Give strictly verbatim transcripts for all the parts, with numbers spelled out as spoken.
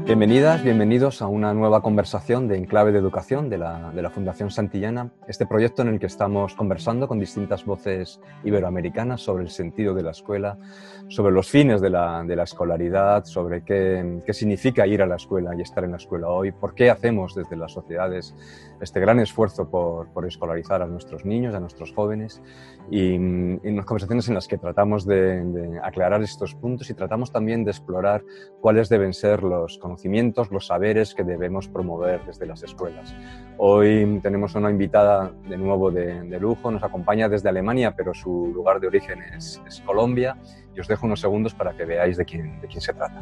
Bienvenidas, bienvenidos a una nueva conversación de Enclave de Educación de la, de la Fundación Santillana, este proyecto en el que estamos conversando con distintas voces iberoamericanas sobre el sentido de la escuela, sobre los fines de la, de la escolaridad, sobre qué, qué significa ir a la escuela y estar en la escuela hoy, por qué hacemos desde las sociedades este gran esfuerzo por, por escolarizar a nuestros niños, a nuestros jóvenes, y, y unas conversaciones en las que tratamos de, de aclarar estos puntos y tratamos también de explorar cuáles deben ser los conocimientos, los saberes que debemos promover desde las escuelas. Hoy tenemos una invitada de nuevo de, de lujo, nos acompaña desde Alemania, pero su lugar de origen es, es Colombia, y os dejo unos segundos para que veáis de quién, de quién se trata.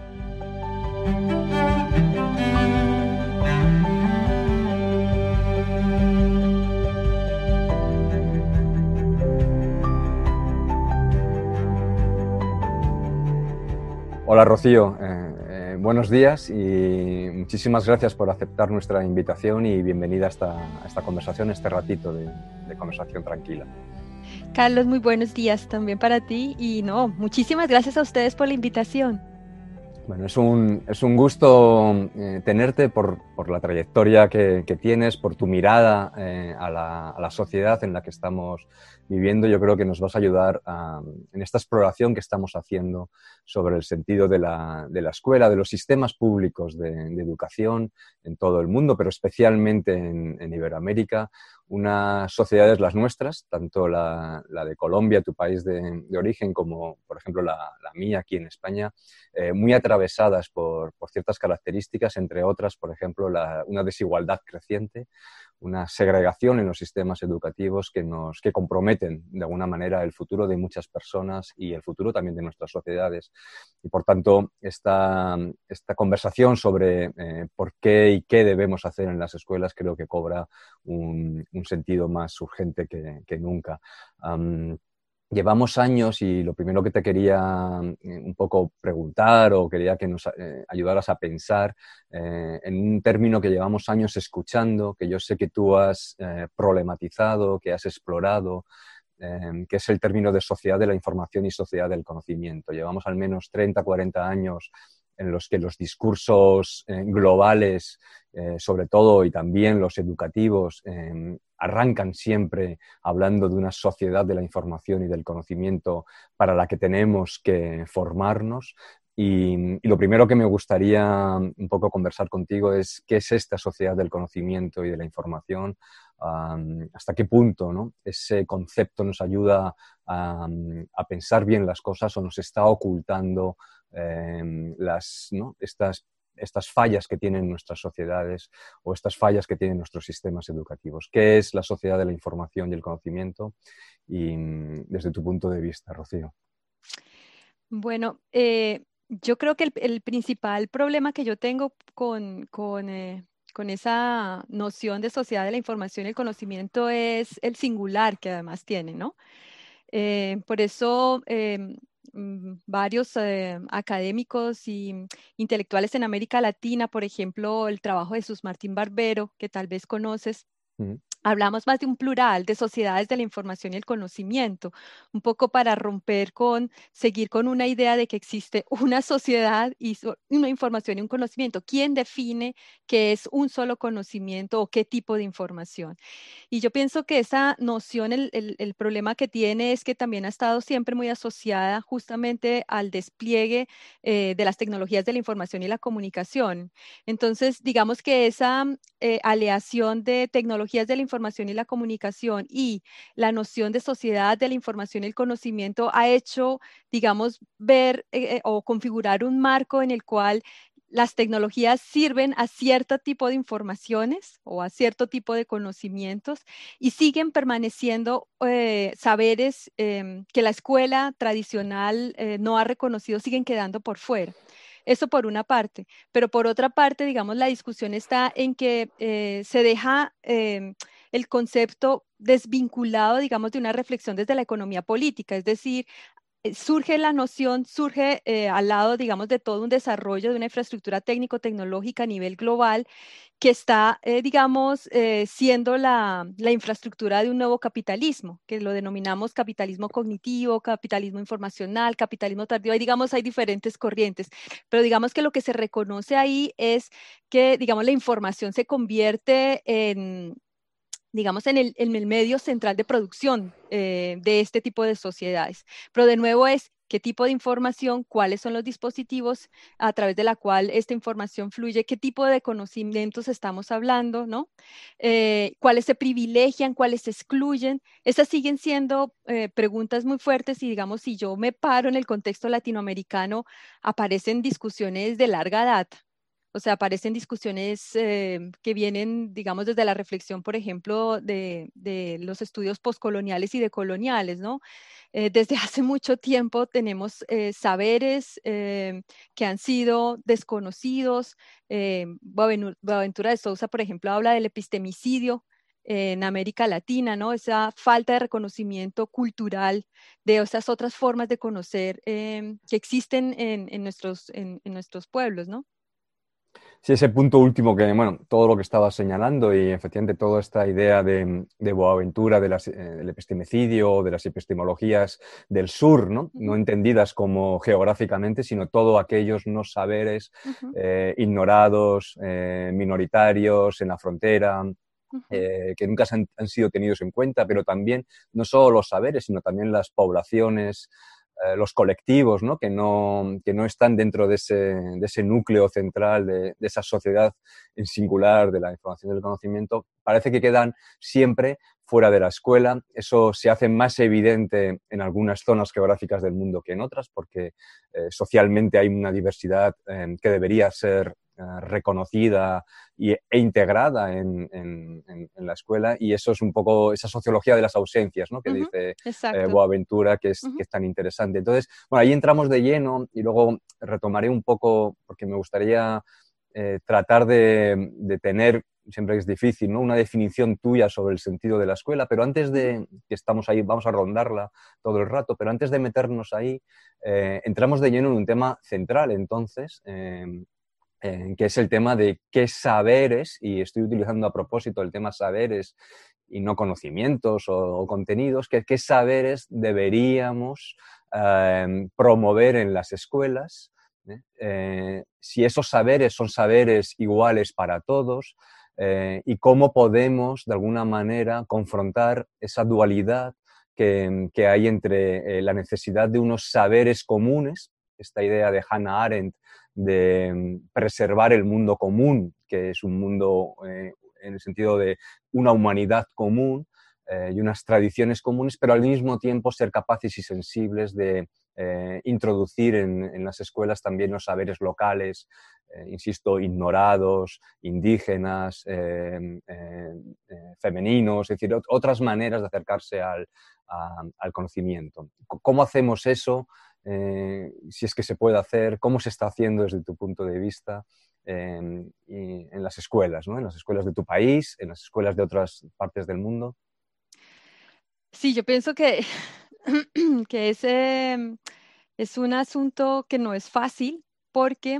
Hola Rocío, eh, eh, buenos días y muchísimas gracias por aceptar nuestra invitación y bienvenida a esta, a esta conversación, este ratito de, de conversación tranquila. Carlos, muy buenos días también para ti y no, muchísimas gracias a ustedes por la invitación. Bueno, es un, es un gusto eh, tenerte por, por la trayectoria que, que tienes, por tu mirada eh, a, la, a la sociedad en la que estamos viviendo. Yo creo que nos vas a ayudar a, en esta exploración que estamos haciendo sobre el sentido de la, de la escuela, de los sistemas públicos de, de educación en todo el mundo, pero especialmente en, en Iberoamérica. Unas sociedades, las nuestras, tanto la, la de Colombia, tu país de, de origen, como por ejemplo la, la mía aquí en España, eh, muy atravesadas por, por ciertas características, entre otras, por ejemplo, la, una desigualdad creciente, una segregación en los sistemas educativos que, nos, que comprometen de alguna manera el futuro de muchas personas y el futuro también de nuestras sociedades. Y por tanto, esta, esta conversación sobre eh, por qué y qué debemos hacer en las escuelas creo que cobra un, un sentido más urgente que, que nunca. Um, Llevamos años y lo primero que te quería eh, un poco preguntar o quería que nos eh, ayudaras a pensar eh, en un término que llevamos años escuchando, que yo sé que tú has eh, problematizado, que has explorado, eh, que es el término de sociedad de la información y sociedad del conocimiento. Llevamos al menos treinta, cuarenta años en los que los discursos eh, globales, eh, sobre todo, y también los educativos, eh, arrancan siempre hablando de una sociedad de la información y del conocimiento para la que tenemos que formarnos. Y, y lo primero que me gustaría un poco conversar contigo es qué es esta sociedad del conocimiento y de la información, um, hasta qué punto, ¿no?, ese concepto nos ayuda a, a pensar bien las cosas o nos está ocultando eh, las, ¿no?, estas estas fallas que tienen nuestras sociedades o estas fallas que tienen nuestros sistemas educativos. ¿Qué es la sociedad de la información y el conocimiento? Y desde tu punto de vista, Rocío. Bueno, eh, yo creo que el, el principal problema que yo tengo con, con, eh, con esa noción de sociedad de la información y el conocimiento es el singular que además tiene, ¿no? Eh, por eso em, mm, varios eh, académicos y mm, intelectuales en América Latina, por ejemplo, el trabajo de Jesús Martín Barbero, que tal vez conoces, Mm. hablamos más de un plural de sociedades de la información y el conocimiento, un poco para romper con, seguir con una idea de que existe una sociedad y so- una información y un conocimiento. ¿Quién define qué es un solo conocimiento o qué tipo de información? Y yo pienso que esa noción, el, el- el problema que tiene es que también ha estado siempre muy asociada justamente al despliegue eh, de las tecnologías de la información y la comunicación. Entonces, digamos que esa eh, aleación de tecnologías de la información y la comunicación y la noción de sociedad de la información y el conocimiento ha hecho, digamos, ver eh, eh, o configurar un marco en el cual las tecnologías sirven a cierto tipo de informaciones o a cierto tipo de conocimientos y siguen permaneciendo eh, saberes eh, que la escuela tradicional eh, no ha reconocido, siguen quedando por fuera. Eso por una parte, pero por otra parte, digamos, la discusión está en que eh, se deja eh, el concepto desvinculado, digamos, de una reflexión desde la economía política, es decir, surge la noción, surge eh, al lado, digamos, de todo un desarrollo de una infraestructura técnico-tecnológica a nivel global que está, eh, digamos, eh, siendo la, la infraestructura de un nuevo capitalismo, que lo denominamos capitalismo cognitivo, capitalismo informacional, capitalismo tardío. Ahí, digamos, hay diferentes corrientes, pero digamos que lo que se reconoce ahí es que, digamos, la información se convierte en digamos, en el, en el medio central de producción eh, de este tipo de sociedades. Pero de nuevo es qué tipo de información, cuáles son los dispositivos a través de la cual esta información fluye, qué tipo de conocimientos estamos hablando, ¿no? Eh, cuáles se privilegian, cuáles se excluyen. Estas siguen siendo eh, preguntas muy fuertes y, digamos, si yo me paro en el contexto latinoamericano, aparecen discusiones de larga data. O sea, aparecen discusiones eh, que vienen, digamos, desde la reflexión, por ejemplo, de, de los estudios postcoloniales y decoloniales, ¿no? Eh, desde hace mucho tiempo tenemos eh, saberes eh, que han sido desconocidos. Eh, Boavenu- Boaventura de Sousa, por ejemplo, habla del epistemicidio en América Latina, ¿no? Esa falta de reconocimiento cultural de esas otras formas de conocer eh, que existen en, en nuestros, en, en nuestros pueblos, ¿no? Sí, ese punto último que, bueno, todo lo que estaba señalando y efectivamente toda esta idea de, de Boaventura, de las, eh, del epistemicidio, de las epistemologías del sur, ¿no? Ujú, No entendidas como geográficamente, sino todos aquellos no saberes ujú, eh, ignorados, eh, minoritarios, en la frontera, ujú. eh, que nunca han, han, sido tenidos en cuenta, pero también no solo los saberes, sino también las poblaciones, eh, los colectivos, ¿no? Que, no, que no están dentro de ese, de ese núcleo central, de, de esa sociedad en singular de la información y del conocimiento, parece que quedan siempre fuera de la escuela. Eso se hace más evidente en algunas zonas geográficas del mundo que en otras, porque eh, socialmente hay una diversidad eh, que debería ser eh, reconocida y, e integrada en, en, en, la escuela, y eso es un poco esa sociología de las ausencias, ¿no? Que Ujú, dice eh, exacto. Boaventura, que es, Ujú, que es tan interesante. Entonces, bueno, ahí entramos de lleno y luego retomaré un poco, porque me gustaría eh, tratar de, de tener, siempre es difícil, ¿no? Una definición tuya sobre el sentido de la escuela, pero antes ujú, de que estamos ahí, vamos a rondarla todo el rato, pero antes de meternos ahí, eh, entramos de lleno en un tema central, entonces, eh, eh, que es el tema de qué saberes, y estoy utilizando a propósito el tema saberes y no conocimientos o, o contenidos, que, qué saberes deberíamos eh, promover en las escuelas, ¿eh? Eh, si esos saberes son saberes iguales para todos, eh, y cómo podemos, de alguna manera, confrontar esa dualidad que, que hay entre eh, la necesidad de unos saberes comunes, esta idea de Hannah Arendt, de preservar el mundo común, que es un mundo eh, en el sentido de una humanidad común eh, y unas tradiciones comunes, pero al mismo tiempo ser capaces y sensibles de eh, introducir en, en, las escuelas también los saberes locales, eh, insisto, ignorados, indígenas, eh, eh, femeninos, es decir, otras maneras de acercarse al, a, al conocimiento. ¿Cómo hacemos eso? Eh, si es que se puede hacer, cómo se está haciendo desde tu punto de vista eh, y en las escuelas, ¿no? En las escuelas de tu país, en las escuelas de otras partes del mundo. Sí, yo pienso que, que ese es un asunto que no es fácil porque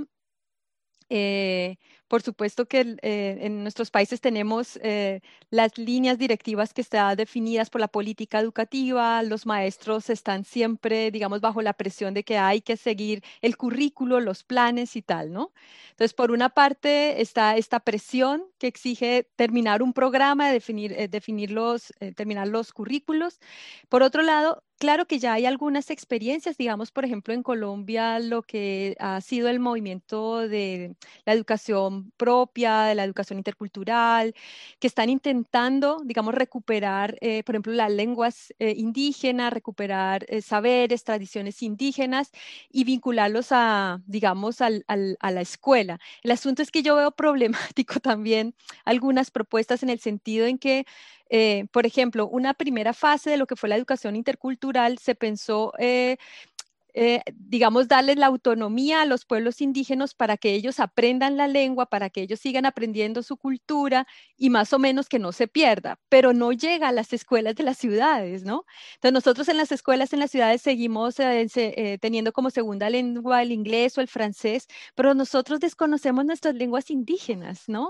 Eh, por supuesto que el- eh, en nuestros países tenemos eh, las líneas directivas que están definidas por la política educativa. Los maestros están siempre, digamos, bajo la presión de que hay que seguir el currículo, los planes y tal, ¿no? Entonces, por una parte está esta presión que exige terminar un programa, definir, eh, definir los, eh, terminar los currículos. Por otro lado, claro que ya hay algunas experiencias, digamos, por ejemplo, en Colombia, lo que ha sido el movimiento de la educación propia, de la educación intercultural, que están intentando, digamos, recuperar, eh, por ejemplo, las lenguas eh, indígenas, recuperar eh, saberes, tradiciones indígenas y vincularlos a, digamos, al- al- a la escuela. El asunto es que yo veo problemático también algunas propuestas en el sentido en que eh, por ejemplo, una primera fase de lo que fue la educación intercultural se pensó eh, eh, digamos, darles la autonomía a los pueblos indígenas para que ellos aprendan la lengua, para que ellos sigan aprendiendo su cultura y más o menos que no se pierda, pero no llega a las escuelas de las ciudades, ¿no? Entonces nosotros en las escuelas en las ciudades seguimos eh, se- eh, teniendo como segunda lengua el inglés o el francés, pero nosotros desconocemos nuestras lenguas indígenas, ¿no?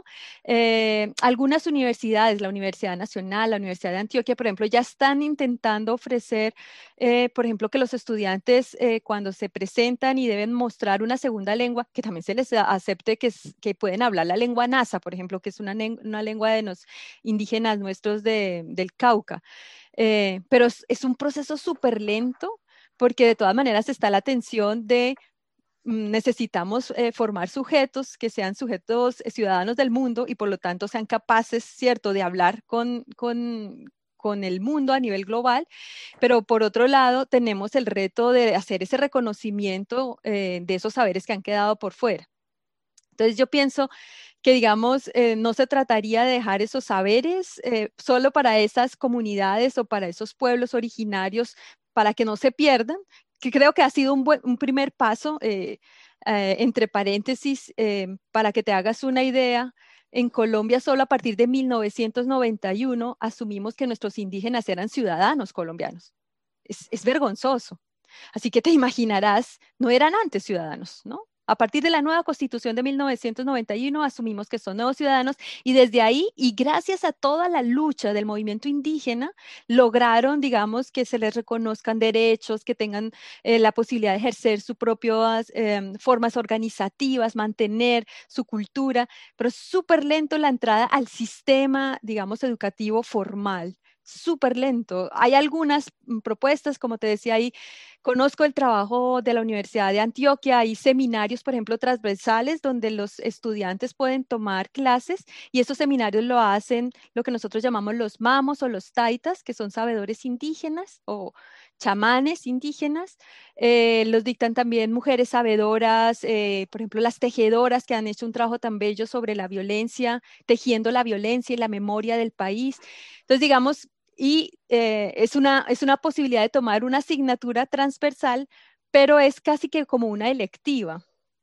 Eh, algunas universidades, la Universidad Nacional, la Universidad de Antioquia, por ejemplo, ya están intentando ofrecer, eh, por ejemplo, que los estudiantes eh, cuando se presentan y deben mostrar una segunda lengua, que también se les a- acepte que, es- que pueden hablar la lengua nasa, por ejemplo, que es una, len- una lengua de los indígenas nuestros de- del Cauca. Eh, pero es, es un proceso súper lento porque de todas maneras está la tensión de mm, necesitamos eh, formar sujetos que sean sujetos eh, ciudadanos del mundo y por lo tanto sean capaces, ¿cierto?, de hablar con, con, con el mundo a nivel global, pero por otro lado tenemos el reto de hacer ese reconocimiento eh, de esos saberes que han quedado por fuera. Entonces yo pienso que, digamos, eh, no se trataría de dejar esos saberes eh, solo para esas comunidades o para esos pueblos originarios, para que no se pierdan, que creo que ha sido un, buen, un primer paso, eh, eh, entre paréntesis, eh, para que te hagas una idea. En Colombia, solo a partir de mil novecientos noventa y uno, asumimos que nuestros indígenas eran ciudadanos colombianos. Es, es vergonzoso. Así que te imaginarás, no eran antes ciudadanos, ¿no? A partir de la nueva constitución de mil novecientos noventa y uno asumimos que son nuevos ciudadanos y desde ahí y gracias a toda la lucha del movimiento indígena lograron, digamos, que se les reconozcan derechos, que tengan eh, la posibilidad de ejercer sus propias eh, formas organizativas, mantener su cultura, pero es súper lento la entrada al sistema, digamos, educativo formal. Súper lento. Hay algunas mm, propuestas, como te decía ahí, conozco el trabajo de la Universidad de Antioquia. Hay seminarios, por ejemplo, transversales donde los estudiantes pueden tomar clases y esos seminarios lo hacen lo que nosotros llamamos los mamos o los taitas, que son sabedores indígenas o chamanes indígenas. Eh, los dictan también mujeres sabedoras, eh, por ejemplo, las tejedoras que han hecho un trabajo tan bello sobre la violencia, tejiendo la violencia y la memoria del país. Entonces, digamos, y eh, es una, es una posibilidad de tomar una asignatura transversal, pero es casi que como una electiva.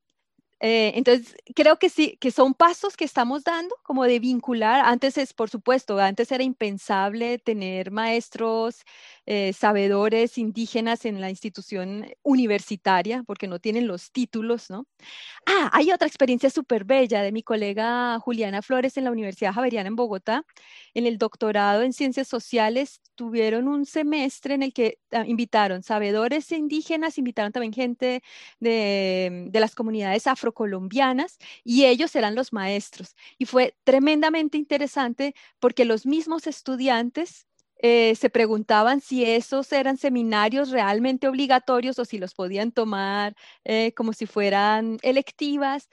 Eh, entonces, creo que sí, que son pasos que estamos dando, como de vincular. Antes es, por supuesto, antes era impensable tener maestros, eh, sabedores indígenas en la institución universitaria, porque no tienen los títulos, ¿no? Ah, hay otra experiencia súper bella de mi colega Juliana Flores en la Universidad Javeriana en Bogotá. En el doctorado en ciencias sociales tuvieron un semestre en el que ah, invitaron sabedores indígenas, invitaron también gente de, de las comunidades afrocolombianas y ellos eran los maestros. Y fue tremendamente interesante porque los mismos estudiantes eh, se preguntaban si esos eran seminarios realmente obligatorios o si los podían tomar eh, como si fueran electivas.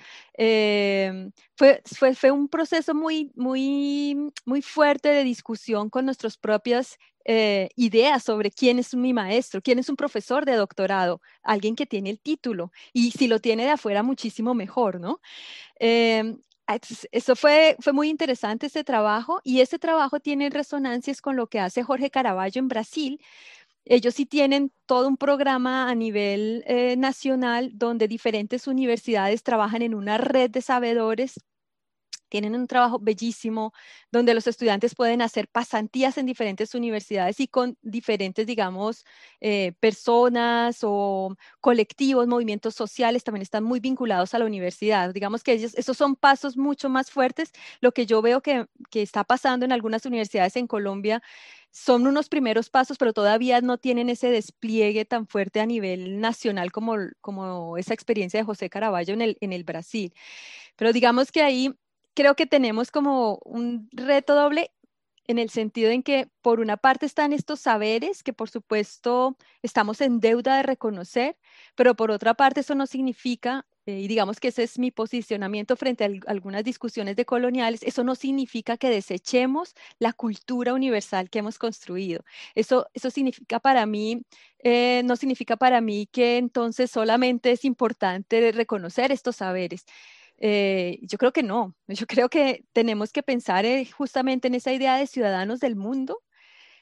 Eh, fue, fue, fue un proceso muy, muy, muy fuerte de discusión con nuestras propias eh, ideas sobre quién es mi maestro, quién es un profesor de doctorado, alguien que tiene el título y si lo tiene de afuera muchísimo mejor, ¿no? Eh, es- Eso fue, fue muy interesante ese trabajo y ese trabajo tiene resonancias con lo que hace Jorge Caraballo en Brasil. Ellos sí tienen todo un programa a nivel eh, nacional donde diferentes universidades trabajan en una red de sabedores. Tienen un trabajo bellísimo donde los estudiantes pueden hacer pasantías en diferentes universidades y con diferentes, digamos, eh, personas o colectivos, movimientos sociales también están muy vinculados a la universidad. Digamos que ellos, esos son pasos mucho más fuertes. Lo que yo veo que, que está pasando en algunas universidades en Colombia son unos primeros pasos, pero todavía no tienen ese despliegue tan fuerte a nivel nacional como, como esa experiencia de José Caraballo en el, en el Brasil. Pero digamos que ahí creo que tenemos como un reto doble en el sentido en que por una parte están estos saberes que por supuesto estamos en deuda de reconocer, pero por otra parte eso no significa, eh, y digamos que ese es mi posicionamiento frente a al- algunas discusiones de coloniales, eso no significa que desechemos la cultura universal que hemos construido. Eso, eso significa para mí, eh, no significa para mí que entonces solamente es importante reconocer estos saberes. Eh, yo creo que no. Yo creo que tenemos que pensar eh, justamente en esa idea de ciudadanos del mundo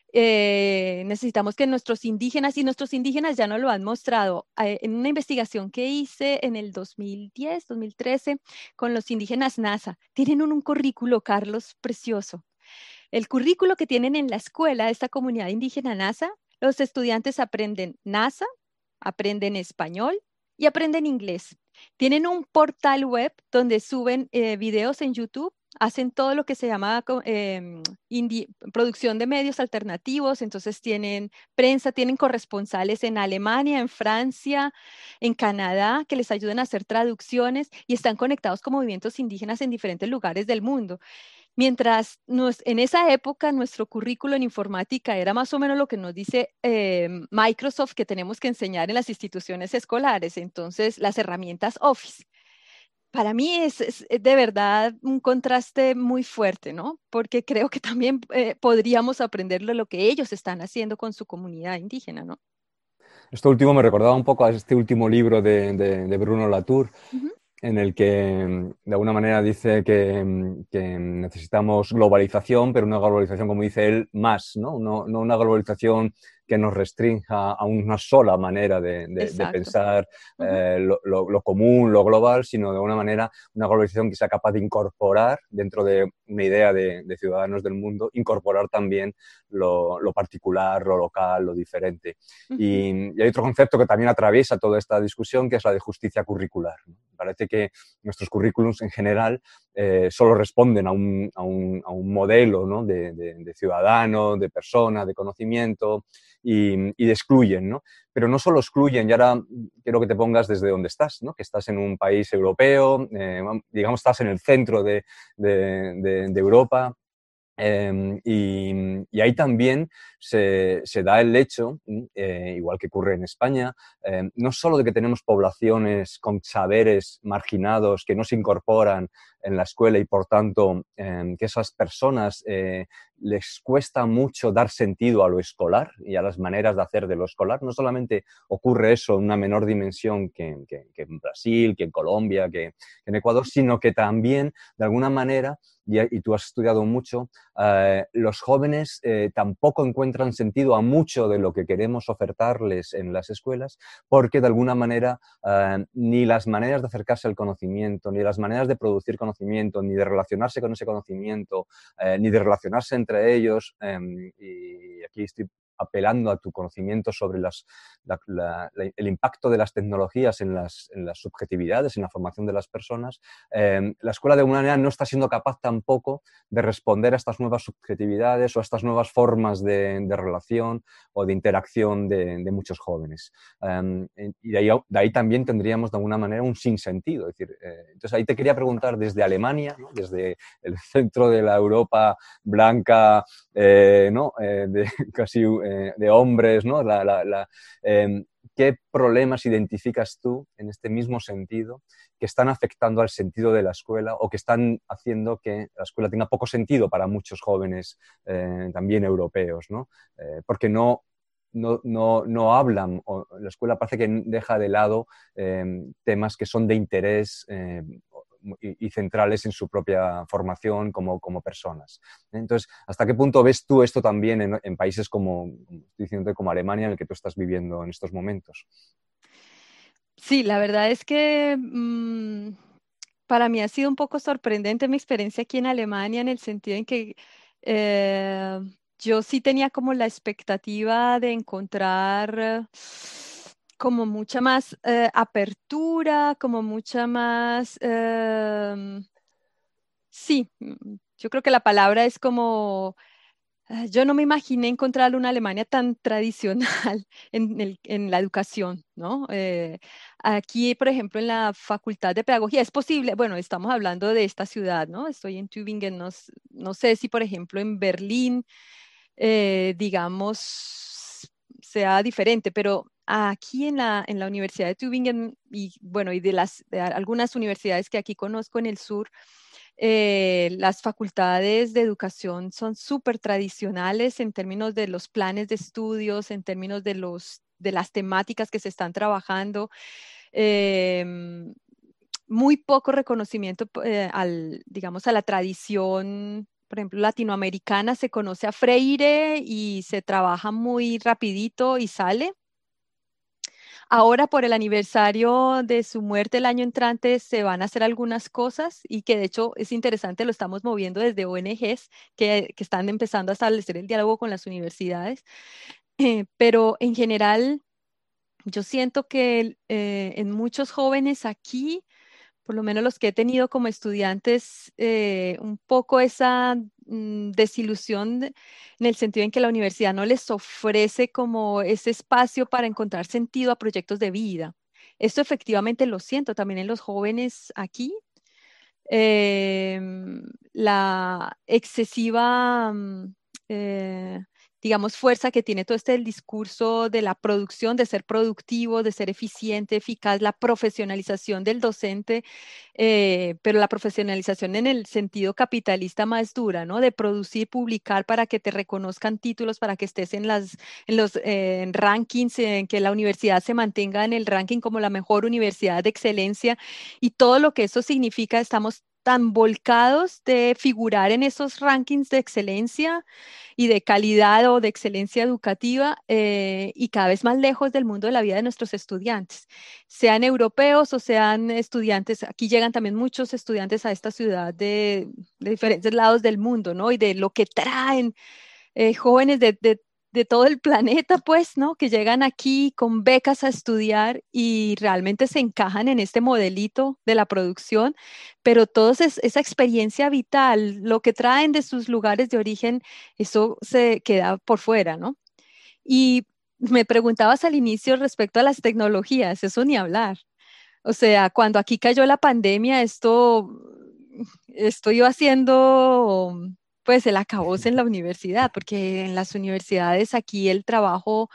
Eh, necesitamos que nuestros indígenas, y nuestros indígenas ya nos lo han mostrado, eh, en una investigación que hice en el dos mil diez, dos mil trece, con los indígenas NASA, tienen un, un currículo, Carlos, precioso. El currículo que tienen en la escuela de esta comunidad indígena NASA, los estudiantes aprenden NASA, aprenden español y aprenden inglés. Tienen un portal web donde suben eh, videos en YouTube, hacen todo lo que se llama co- em, indi- producción de medios alternativos, entonces tienen prensa, tienen corresponsales en Alemania, en Francia, en Canadá, que les ayudan a hacer traducciones y están conectados con movimientos indígenas en diferentes lugares del mundo. Mientras nos- en esa época nuestro currículo en informática era más o menos lo que nos dice eh, Microsoft que tenemos que enseñar en las instituciones escolares, entonces las herramientas Office. Para mí es, es de verdad un contraste muy fuerte, ¿no? Porque creo que también eh, podríamos aprenderlo lo que ellos están haciendo con su comunidad indígena, ¿no? Esto último me recordaba un poco a este último libro de, de, de Bruno Latour, Ujú, en el que mm, de alguna manera dice que, mm, que necesitamos globalización, pero una globalización, como dice él, más, ¿no? No, no una globalización que nos restrinja a una sola manera de, de, de exacto. pensar Ujú, eh, lo, lo, lo, común, lo global, sino de alguna manera una globalización que sea capaz de incorporar dentro de una idea de, de ciudadanos del mundo, incorporar también lo, lo particular, lo local, lo diferente. ujú, Y, y, hay otro concepto que también atraviesa toda esta discusión, que es la de justicia curricular, ¿no? Parece que nuestros currículums en general eh, solo responden a un, a un, a un modelo, ¿no? de, de, de, ciudadano, de persona, de conocimiento, y, y excluyen, ¿no? Pero no solo excluyen, y ahora quiero que te pongas desde donde estás, ¿no? Que estás en un país europeo, eh, digamos, estás en el centro de, de, de, de Europa. Eh, y, y, ahí también se, se da el hecho, eh, igual que ocurre en España, eh, no solo de que tenemos poblaciones con saberes marginados que no se incorporan en la escuela y por tanto eh, que esas personas eh, les cuesta mucho dar sentido a lo escolar y a las maneras de hacer de lo escolar. No solamente ocurre eso en una menor dimensión que, que, que en Brasil, que en Colombia, que, que en Ecuador, sino que también de alguna manera, y, y tú has estudiado mucho, Uh, los jóvenes eh, tampoco encuentran sentido a mucho de lo que queremos ofertarles en las escuelas porque de alguna manera uh, ni las maneras de acercarse al conocimiento, ni las maneras de producir conocimiento, ni de relacionarse con ese conocimiento, uh, ni de relacionarse entre ellos, um, y aquí estoy apelando a tu conocimiento sobre las, la, la, la, el impacto de las tecnologías en las, en las subjetividades, en la formación de las personas, eh, la escuela de alguna manera no está siendo capaz tampoco de responder a estas nuevas subjetividades o a estas nuevas formas de, de relación o de interacción de, de muchos jóvenes. Um, y de ahí, de ahí también tendríamos de alguna manera un sinsentido. Es decir, eh, entonces ahí te quería preguntar desde Alemania, ¿no? Desde el centro de la Europa blanca, eh, ¿no? eh, de, casi eh, de hombres, ¿no? La, la, la, eh, ¿qué problemas identificas tú en este mismo sentido que están afectando al sentido de la escuela o que están haciendo que la escuela tenga poco sentido para muchos jóvenes eh, también europeos, ¿no? Eh, porque no, no, no, no hablan, o la escuela parece que deja de lado eh, temas que son de interés eh, y, y centrales en su propia formación como, como personas. Entonces, ¿hasta qué punto ves tú esto también en, en países como, estoy diciendo, como Alemania, en el que tú estás viviendo en estos momentos? sí, la verdad es que mmm, para mí ha sido un poco sorprendente mi experiencia aquí en Alemania en el sentido en que eh, yo sí tenía como la expectativa de encontrar eh, como mucha más eh, apertura, como mucha más, em, sí, mm, yo creo que la palabra es como Ah, yo no me imaginé encontrar una Alemania tan tradicional en, el- en la educación, ¿no? Eh, aquí, por ejemplo, en la Facultad de Pedagogía, es posible, bueno, estamos hablando de esta ciudad, ¿no? Estoy en Tübingen, no, s- no sé si, por ejemplo, en Berlín, eh, digamos, sea diferente, pero aquí en la, en la Universidad de Tübingen y, bueno, y de las, de algunas universidades que aquí conozco en el sur, eh, las facultades de educación son súper tradicionales en términos de los planes de estudios, en términos de los, de las temáticas que se están trabajando. Em, Muy poco reconocimiento eh, al, digamos, a la tradición, por ejemplo, latinoamericana, se conoce a Freire y se trabaja muy rapidito y sale. Ahora, por el aniversario de su muerte el año entrante, se van a hacer algunas cosas y que de hecho es interesante, lo estamos moviendo desde O N Ges que, que están empezando a establecer el diálogo con las universidades. Eh, pero en general, yo siento que eh, en muchos jóvenes aquí, por lo menos los que he tenido como estudiantes, eh, un poco esa mm, desilusión de- en el sentido en que la universidad no les ofrece como ese espacio para encontrar sentido a proyectos de vida. Esto efectivamente lo siento también en los jóvenes aquí. Em, la excesiva, mm, eh, digamos, fuerza que tiene todo este el discurso de la producción, de ser productivo, de ser eficiente, eficaz, la profesionalización del docente, eh, pero la profesionalización en el sentido capitalista más dura, ¿no? De producir, publicar para que te reconozcan títulos, para que estés en las, en los eh, en rankings, en que la universidad se mantenga en el ranking como la mejor universidad de excelencia y todo lo que eso significa. Estamos tan volcados de figurar en esos rankings de excelencia y de calidad o de excelencia educativa, eh, y cada vez más lejos del mundo de la vida de nuestros estudiantes, sean europeos o sean estudiantes. Aquí llegan también muchos estudiantes a esta ciudad de, de diferentes lados del mundo, ¿no? Y de lo que traen eh, jóvenes de, de, de todo el planeta, pues, ¿no? Que llegan aquí con becas a estudiar y realmente se encajan en este modelito de la producción, pero toda esa experiencia vital, lo que traen de sus lugares de origen, eso se queda por fuera, ¿no? Y me preguntabas al inicio respecto a las tecnologías, eso ni hablar. O sea, cuando aquí cayó la pandemia, esto, esto iba haciendo pues el acabose en la universidad, porque en las universidades aquí el trabajo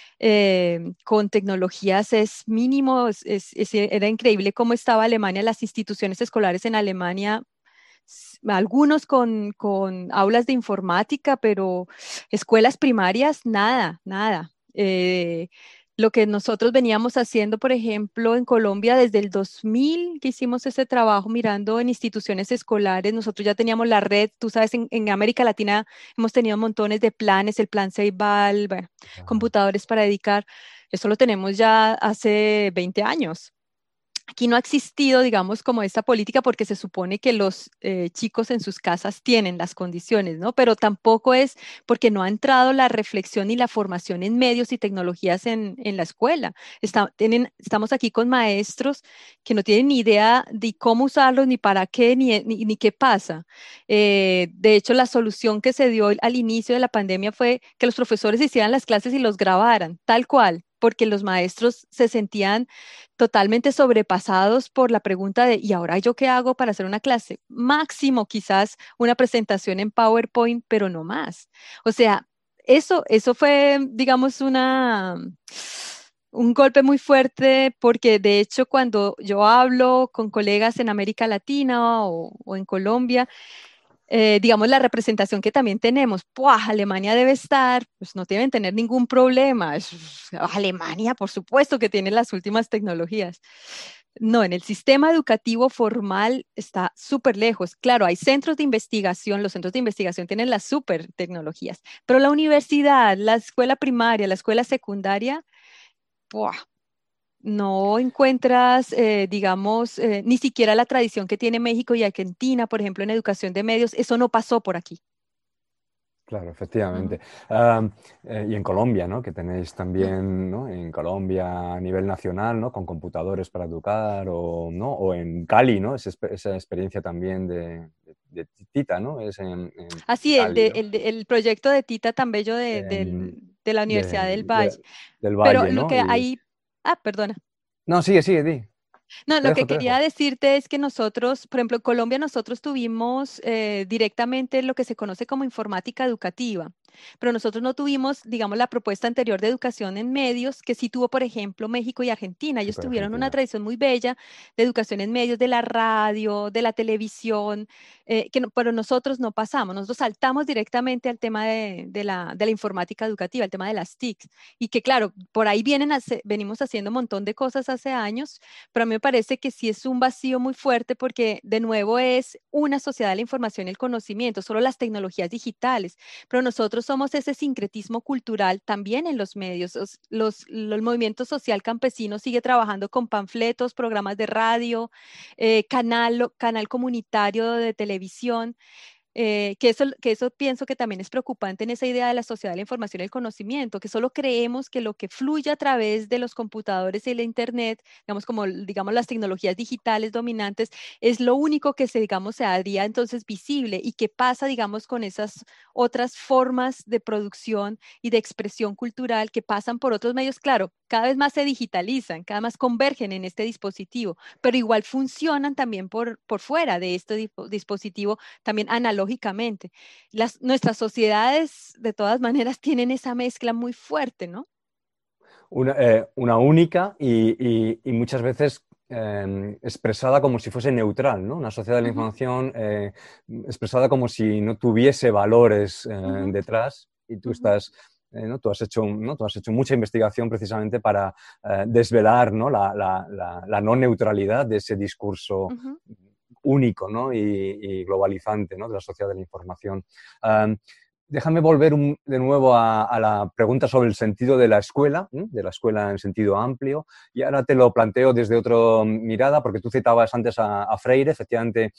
eh, con tecnologías es mínimo. Es- es- es- era increíble cómo estaba Alemania, las instituciones escolares en Alemania, s- algunos con, con aulas de informática, pero escuelas primarias, nada, nada. Eh, lo que nosotros veníamos haciendo, por ejemplo, en Colombia desde el dos mil, que hicimos ese trabajo mirando en instituciones escolares, nosotros ya teníamos la red. Tú sabes, en, en América Latina hemos tenido montones de planes, el plan Ceibal, bueno, Ajá. computadores para dedicar. Eso lo tenemos ya hace veinte años. Aquí no ha existido, digamos, como esta política porque se supone que los eh, chicos en sus casas tienen las condiciones, ¿no? Pero tampoco es porque no ha entrado la reflexión y la formación en medios y tecnologías en, en la escuela. Está- tienen, estamos aquí con maestros que no tienen ni idea de cómo usarlos, ni para qué, ni, ni, ni qué pasa. Eh, de hecho, la solución que se dio al inicio de la pandemia fue que los profesores hicieran las clases y los grabaran, tal cual, porque los maestros se sentían totalmente sobrepasados por la pregunta de, ¿y ahora yo qué hago para hacer una clase? Máximo quizás una presentación en PowerPoint, pero no más. O sea, eso, eso fue, digamos, una, un golpe muy fuerte porque de hecho cuando yo hablo con colegas en América Latina o, o en Colombia, eh, digamos, la representación que también tenemos, ¡puah! Alemania debe estar, pues no deben tener ningún problema. Es- Alemania, por supuesto que tiene las últimas tecnologías. No, en el sistema educativo formal está súper lejos. Claro, hay centros de investigación, los centros de investigación tienen las súper tecnologías, pero la universidad, la escuela primaria, la escuela secundaria, ¡buah! No encuentras, eh, digamos, eh, ni siquiera la tradición que tiene México y Argentina, por ejemplo, en educación de medios. Eso no pasó por aquí. Claro, Ujú. efectivamente. Am, eh, y en Colombia, ¿no? Que tenéis Mm. también, ¿no? En Colombia a nivel nacional, ¿no? Con computadores para educar, o, ¿no? O en Cali, ¿no? Esa, espe- esa experiencia también de, de- de Tita, ¿no? Es en, en- en Así, el, Cali, de, ¿no? el, de- el proyecto de Tita tan bello de, Em, del- de la Universidad de- del de- Valle. del Pero Valle, lo ¿no? que Y... hay, ah, perdona. No, sigue, sigue, di. No, Te lo que dejo, te quería dejo. decirte es que nosotros, por ejemplo, en Colombia nosotros tuvimos eh, directamente lo que se conoce como informática educativa. pero nosotros no tuvimos, digamos, la propuesta anterior de educación en medios que sí tuvo, por ejemplo, México y Argentina. Sí, Ellos por tuvieron una Argentina. tradición muy bella de educación en medios, de la radio, de la televisión, eh, que no- pero nosotros no pasamos, nosotros saltamos directamente al tema de, de la, de la informática educativa, el tema de las T I Cs, y que claro, por ahí vienen hace- venimos haciendo un montón de cosas hace años, pero a mí me parece que sí es un vacío muy fuerte porque de nuevo es una sociedad de la información y el conocimiento, solo las tecnologías digitales, pero nosotros somos ese sincretismo cultural también en los medios. Os- Los, lo- el movimiento social campesino sigue trabajando con panfletos, programas de radio, eh, canal, lo- canal comunitario de televisión. Eh, que eso, que eso pienso que también es preocupante en esa idea de la sociedad de la información y el conocimiento, que solo creemos que lo que fluye a través de los computadores y la Internet, digamos como digamos las tecnologías digitales dominantes, es lo único que se, digamos, se haría entonces visible y qué pasa, digamos, con esas otras formas de producción y de expresión cultural que pasan por otros medios. Claro, cada vez más se digitalizan, cada vez más convergen en este dispositivo, pero igual funcionan también por, por fuera de este dispo- dispositivo también analógicamente. Las, nuestras sociedades, de todas maneras, tienen esa mezcla muy fuerte, ¿no? Una, eh, una única y, y- y muchas veces eh, expresada como si fuese neutral, ¿no? Una sociedad de la Ujú, información eh, expresada como si no tuviese valores eh, ujú, detrás y tú ujú. estás, eh, ¿no? Tú has hecho, un- ¿no? Tú has hecho mucha investigación precisamente para eh, desvelar, ¿no? la, la- la- la no neutralidad de ese discurso Ujú. único, ¿no? y, y globalizante, ¿no? De la sociedad de la información. Um, Déjame volver un, de nuevo a, a, la pregunta sobre el sentido de la escuela, ¿eh? De la escuela en sentido amplio, y ahora te lo planteo desde otra mirada, porque tú citabas antes a, a Freire, efectivamente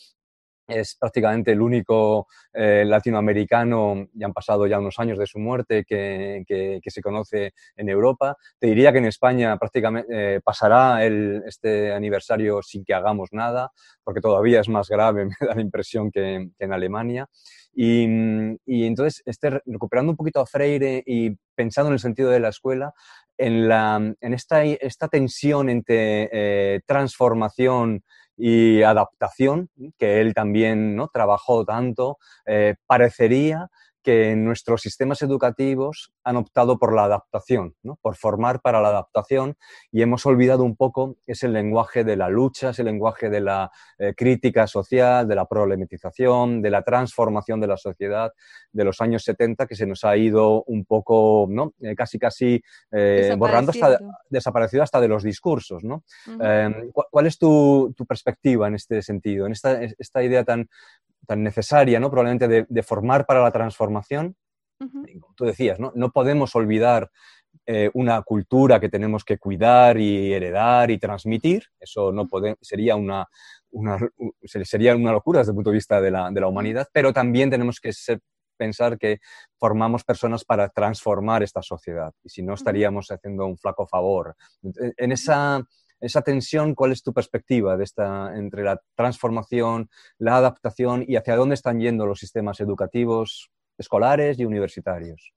es prácticamente el único eh, latinoamericano, ya han pasado ya unos años de su muerte, que, que, que se conoce en Europa. Te diría que en España prácticamente eh, pasará el, este aniversario sin que hagamos nada, porque todavía es más grave, me da la impresión, que, que en Alemania. Y, y entonces, este, recuperando un poquito a Freire y pensando en el sentido de la escuela, en, la, en esta, esta tensión entre eh, transformación y adaptación, que él también, ¿no? Trabajó tanto, eh, parecería que nuestros sistemas educativos han optado por la adaptación, ¿no? Por formar para la adaptación, y hemos olvidado un poco ese lenguaje de la lucha, ese lenguaje de la eh, crítica social, de la problematización, de la transformación de la sociedad de los años setenta, que se nos ha ido un poco, ¿no? Eh, casi casi eh, borrando, hasta Desapareciendo. desaparecido hasta de los discursos, ¿no? Ujú, Eh, ¿Cuál es tu, tu, perspectiva en este sentido, en esta, esta idea tan, tan necesaria, ¿no? Probablemente de, de formar para la transformación? ujú, Como tú decías, ¿no? No podemos olvidar eh, una cultura que tenemos que cuidar y heredar y ujú, transmitir. Eso no ujú, puede, sería, una, una, sería una locura desde el punto de vista de la, de la ujú, humanidad, pero también tenemos que ser, pensar que formamos personas para transformar esta sociedad, y si no ujú, estaríamos haciendo un flaco favor. En ujú. esa, esa tensión, ¿cuál es tu perspectiva de esta, entre la transformación, la adaptación y hacia dónde están yendo los sistemas educativos escolares y universitarios?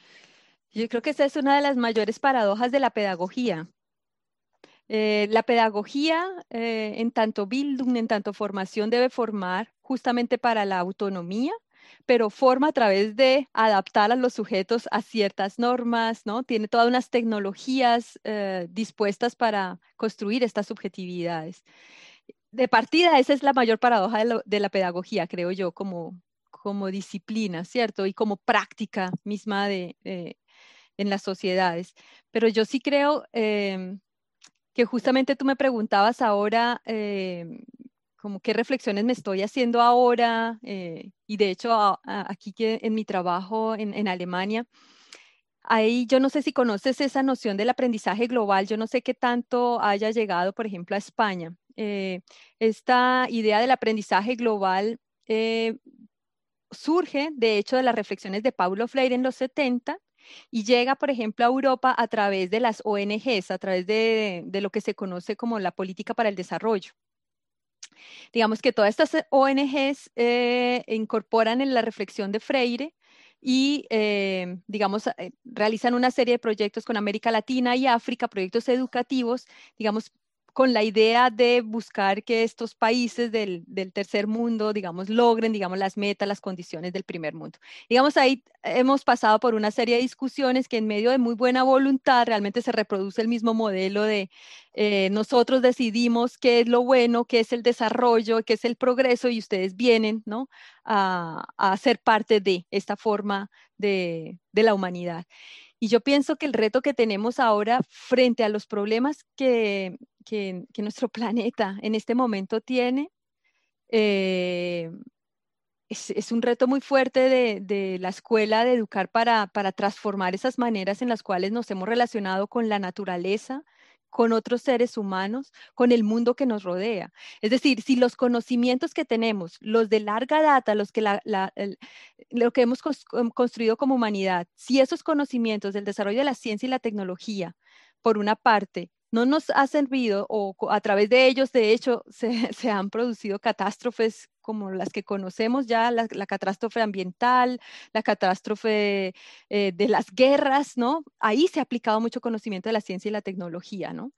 Yo creo que esa es una de las mayores paradojas de la pedagogía. Eh, la pedagogía, eh, en tanto Bildung, en tanto formación, debe formar justamente para la autonomía, pero forma a través de adaptar a los sujetos a ciertas normas, ¿no? Tiene todas unas tecnologías eh, dispuestas para construir estas subjetividades. De partida, esa es la mayor paradoja de, lo- de la pedagogía, creo yo, como, como disciplina, ¿cierto? Y como práctica misma de, eh, en las sociedades. Pero yo sí creo... em, que justamente tú me preguntabas ahora, eh, como qué reflexiones me estoy haciendo ahora, eh, y de hecho a- a- aquí que en mi trabajo en, en Alemania, ahí yo no sé si conoces esa noción del aprendizaje global, yo no sé qué tanto haya llegado, por ejemplo, a España. Eh, esta idea del aprendizaje global eh, surge, de hecho, de las reflexiones de Paulo Freire en los setenta y llega, por ejemplo, a Europa a través de las O N Ges, a través de, de lo que se conoce como la política para el desarrollo. Digamos que todas estas O N Ges eh, incorporan en la reflexión de Freire y, eh, digamos, eh, realizan una serie de proyectos con América Latina y África, proyectos educativos, digamos, con la idea de buscar que estos países del, del tercer mundo, digamos, logren, digamos, las metas, las condiciones del primer mundo. Digamos, ahí hemos pasado por una serie de discusiones que en medio de muy buena voluntad realmente se reproduce el mismo modelo de eh, nosotros decidimos qué es lo bueno, qué es el desarrollo, qué es el progreso y ustedes vienen, ¿no? a, a ser parte de esta forma de, de la humanidad. Y yo pienso que el reto que tenemos ahora frente a los problemas que, que, que nuestro planeta en este momento tiene, eh, es, es un reto muy fuerte de, de la escuela de educar para, para transformar esas maneras en las cuales nos hemos relacionado con la naturaleza, con otros seres humanos, con el mundo que nos rodea. Es decir, si los conocimientos que tenemos, los de larga data, los que la, la- el- lo que hemos cons- com- construido como humanidad, si esos conocimientos del desarrollo de la ciencia y la tecnología, por una parte, no nos ha servido o co- a través de ellos, de hecho, se, se han producido catástrofes como las que conocemos ya, la, la catástrofe ambiental, la catástrofe eh, de las guerras, ¿no? Ahí se ha aplicado mucho conocimiento de la ciencia y la tecnología, ¿no?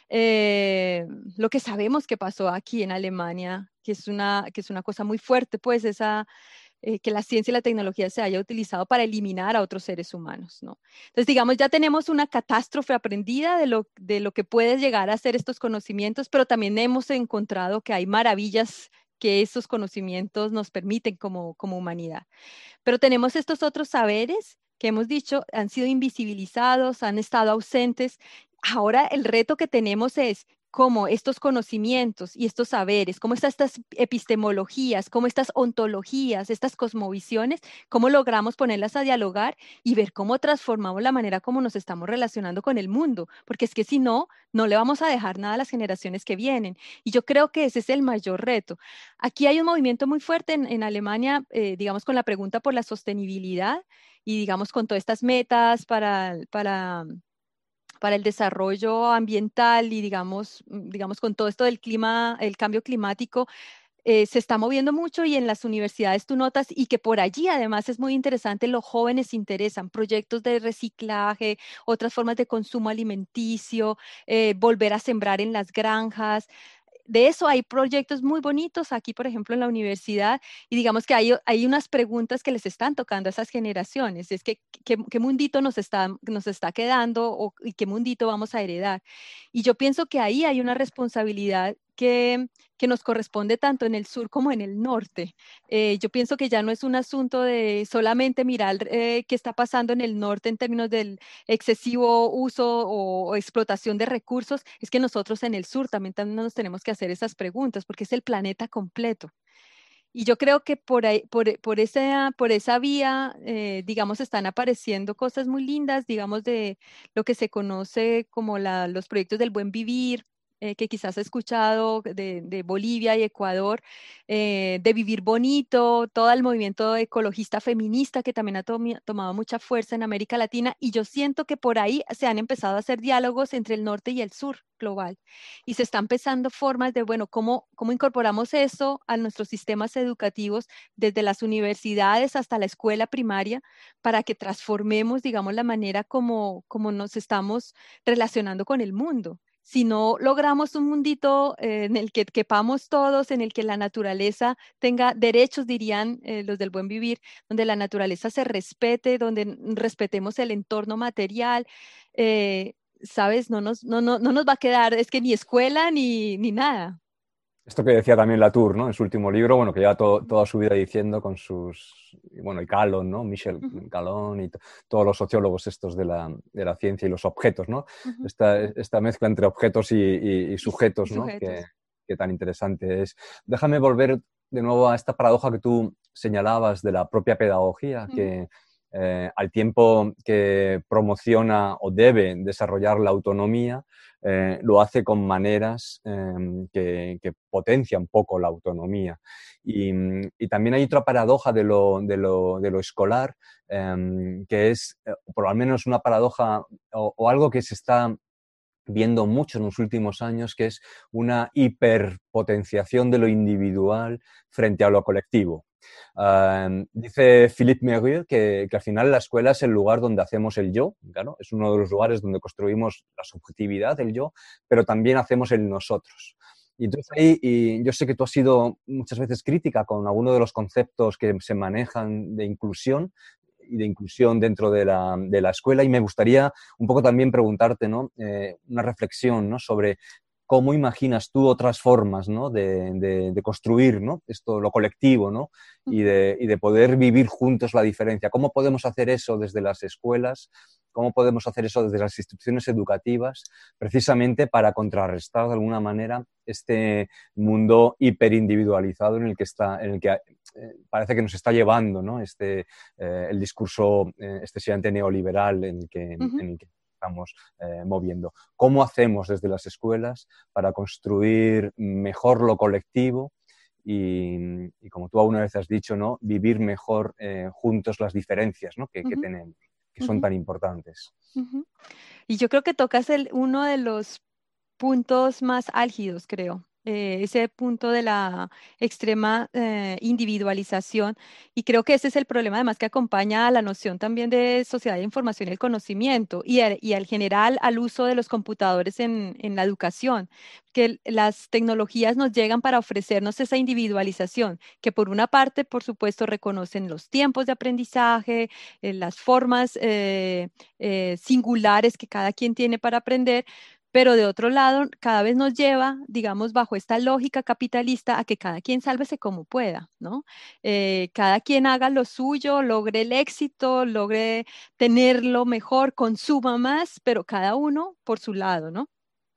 Eh, lo que sabemos que pasó aquí en Alemania, que es una, que es una cosa muy fuerte, pues esa eh, que la ciencia y la tecnología se haya utilizado para eliminar a otros seres humanos, ¿no? Entonces, digamos, ya tenemos una catástrofe aprendida de lo, de lo que puede llegar a ser estos conocimientos, pero también hemos encontrado que hay maravillas que esos conocimientos nos permiten como, como humanidad. Pero tenemos estos otros saberes que hemos dicho han sido invisibilizados, han estado ausentes. Ahora el reto que tenemos es cómo estos conocimientos y estos saberes, cómo estas, estas epistemologías, cómo estas ontologías, estas cosmovisiones, cómo logramos ponerlas a dialogar y ver cómo transformamos la manera como nos estamos relacionando con el mundo, porque es que si no, no le vamos a dejar nada a las generaciones que vienen. Y yo creo que ese es el mayor reto. Aquí hay un movimiento muy fuerte en, en Alemania, eh, digamos, con la pregunta por la sostenibilidad y, digamos, con todas estas metas para, para, para el desarrollo ambiental y, digamos, mm, digamos, con todo esto del clima, el cambio climático. Eh, se está moviendo mucho y en las universidades tú notas y que por allí además es muy interesante, los jóvenes se interesan, proyectos de reciclaje, otras formas de consumo alimenticio, eh, volver a sembrar en las granjas. De eso hay proyectos muy bonitos aquí, por ejemplo, en la universidad, y digamos que hay, hay unas preguntas que les están tocando a esas generaciones. Es que, ¿qué, qué mundito nos está, nos está quedando o, y qué mundito vamos a heredar? Y yo pienso que ahí hay una responsabilidad que, que nos corresponde tanto en el sur como en el norte. Eh, yo pienso que ya no es un asunto de solamente mirar eh, qué está pasando en el norte en términos del excesivo uso o, o explotación de recursos, es que nosotros en el sur también, también nos tenemos que hacer esas preguntas porque es el planeta completo. Y yo creo que por ahí, por, por esa, por esa vía, eh, digamos, están apareciendo cosas muy lindas, digamos, de lo que se conoce como la, los proyectos del buen vivir, eh, que quizás has escuchado de, de Bolivia y Ecuador, eh, de vivir bonito, todo el movimiento ecologista feminista que también ha tomi- tomado mucha fuerza en América Latina. Y yo siento que por ahí se han empezado a hacer diálogos entre el norte y el sur global y se están pensando formas de, bueno, cómo, cómo incorporamos eso a nuestros sistemas educativos desde las universidades hasta la escuela primaria para que transformemos, digamos, la manera como, como nos estamos relacionando con el mundo. Si no logramos un mundito eh, en el que quepamos todos, en el que la naturaleza tenga derechos, dirían eh, los del buen vivir, donde la naturaleza se respete, donde respetemos el entorno material, eh, ¿sabes? No nos, no, no, no nos va a quedar, es que ni escuela ni, ni nada. Esto que decía también Latour, ¿no? En su último libro, bueno, que lleva to- toda su vida diciendo con sus, y bueno, y Calon, ¿no? Michel Ujú, Calon y to- todos los sociólogos estos de la, de la ciencia y los objetos, ¿no? ujú. Esta, esta mezcla entre objetos y, y- y Y, y sujetos, ¿no? Que, sujetos. que tan interesante es. Déjame volver de nuevo a esta paradoja que tú señalabas de la propia pedagogía, Ujú. que eh, al tiempo que promociona o debe desarrollar la autonomía, eh, lo hace con maneras eh, que, que potencian un poco la autonomía. Y, y, también hay otra paradoja de lo, de lo, de lo escolar, eh, que es, eh, por lo menos una paradoja o, o algo que se está viendo mucho en los últimos años, que es una hiperpotenciación de lo individual frente a lo colectivo. Uh, dice Philippe Merieux que, que al final la escuela es el lugar donde hacemos el yo, claro, es uno de los lugares donde construimos la subjetividad, el yo, pero también hacemos el nosotros. Y entonces ahí, y yo sé que tú has sido muchas veces crítica con algunos de los conceptos que se manejan de inclusión y de inclusión dentro de la, de la escuela, y me gustaría un poco también preguntarte, ¿no? Eh, una reflexión, ¿no? Sobre cómo imaginas tú otras formas, ¿no? de, de, de, construir, ¿no? Esto, lo colectivo, ¿no? y, de, y de poder vivir juntos la diferencia. ¿Cómo podemos hacer eso desde las escuelas? ¿Cómo podemos hacer eso desde las instituciones educativas? Precisamente para contrarrestar de alguna manera este mundo hiperindividualizado en el que, está, en el que eh, parece que nos está llevando, ¿no? este, eh, el discurso eh, excesivamente neoliberal en el que, Uh-huh. en el que estamos eh, moviendo. ¿Cómo hacemos desde las escuelas para construir mejor lo colectivo y, y como tú alguna vez has dicho, ¿no? Vivir mejor eh, juntos las diferencias, ¿no? que, Uh-huh. que tenemos, que son Uh-huh. tan importantes? Uh-huh. Y yo creo que tocas el, uno de los puntos más álgidos, creo. Eh, ese punto de la extrema eh, individualización. Y creo que ese es el problema, además, que acompaña a la noción también de sociedad de información y el conocimiento y, al- y al general al uso de los computadores en, en la educación, que el- las tecnologías nos llegan para ofrecernos esa individualización, que por una parte, por supuesto, reconocen los tiempos de aprendizaje, eh, las formas eh, eh, singulares que cada quien tiene para aprender, pero de otro lado, cada vez nos lleva, digamos, bajo esta lógica capitalista a que cada quien sálvese como pueda, ¿no? Eh, cada quien haga lo suyo, logre el éxito, logre tenerlo mejor, consuma más, pero cada uno por su lado, ¿no?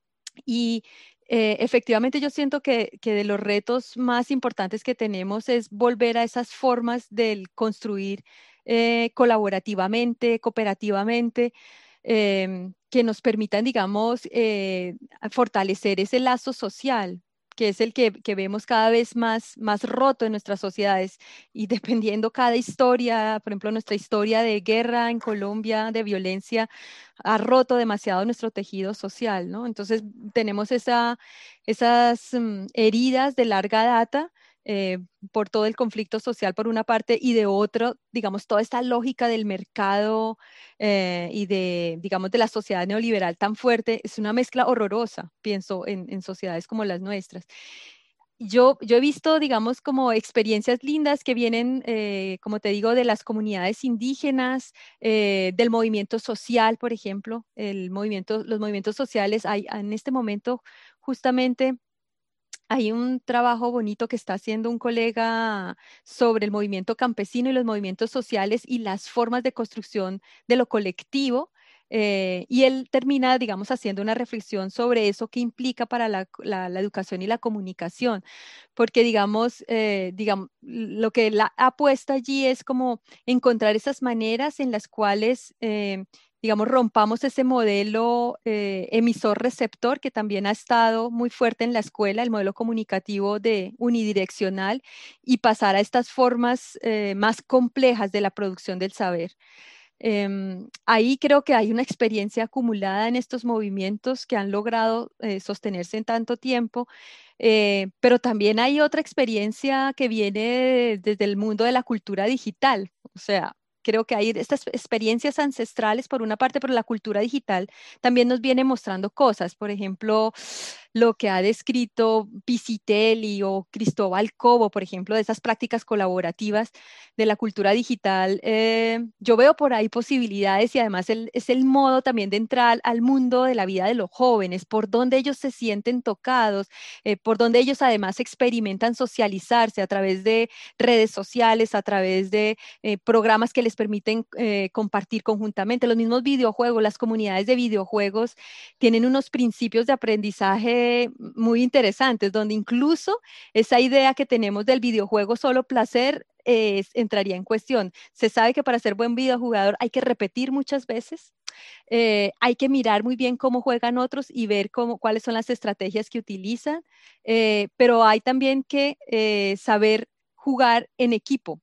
Y eh, efectivamente yo siento que, que de los retos más importantes que tenemos es volver a esas formas del construir eh, colaborativamente, cooperativamente, em, que nos permitan, digamos, eh, fortalecer ese lazo social, que es el que, que vemos cada vez más, más roto en nuestras sociedades. Y dependiendo cada historia, por ejemplo, nuestra historia de guerra en Colombia, de violencia, ha roto demasiado nuestro tejido social, ¿no? Entonces tenemos esa, esas mm, heridas de larga data eh, por todo el conflicto social por una parte y de otro, digamos, toda esta lógica del mercado eh, y de, digamos, de la sociedad neoliberal tan fuerte, es una mezcla horrorosa, pienso, en, en sociedades como las nuestras. Yo, yo he visto, digamos, como experiencias lindas que vienen, eh, como te digo, de las comunidades indígenas, eh, del movimiento social, por ejemplo, el movimiento, los movimientos sociales. Hay en este momento justamente hay un trabajo bonito que está haciendo un colega sobre el movimiento campesino y los movimientos sociales y las formas de construcción de lo colectivo. Eh, y él termina, digamos, haciendo una reflexión sobre eso que implica para la, la- la educación y la comunicación, porque, digamos, eh, digamos, lo que la apuesta allí es como encontrar esas maneras en las cuales eh, digamos, rompamos ese modelo eh, emisor-receptor que también ha estado muy fuerte en la escuela, el modelo comunicativo de unidireccional, y pasar a estas formas eh, más complejas de la producción del saber. Em, ahí creo que hay una experiencia acumulada en estos movimientos que han logrado eh, sostenerse en tanto tiempo, eh, pero también hay otra experiencia que viene desde el mundo de la cultura digital. O sea, creo que hay estas experiencias ancestrales por una parte, pero la cultura digital también nos viene mostrando cosas. Por ejemplo, lo que ha descrito Pisitelli o Cristóbal Cobo, por ejemplo, de esas prácticas colaborativas de la cultura digital. Eh, yo veo por ahí posibilidades y además el- es el modo también de entrar al mundo de la vida de los jóvenes, por donde ellos se sienten tocados, eh, por donde ellos además experimentan socializarse a través de redes sociales, a través de eh, programas que les permiten eh, compartir conjuntamente. Los mismos videojuegos, las comunidades de videojuegos tienen unos principios de aprendizaje muy interesantes, donde incluso esa idea que tenemos del videojuego solo placer eh, entraría en cuestión. Se sabe que para ser buen videojugador hay que repetir muchas veces, eh, hay que mirar muy bien cómo juegan otros y ver cómo, cuáles son las estrategias que utilizan, eh, pero hay también que eh, saber jugar en equipo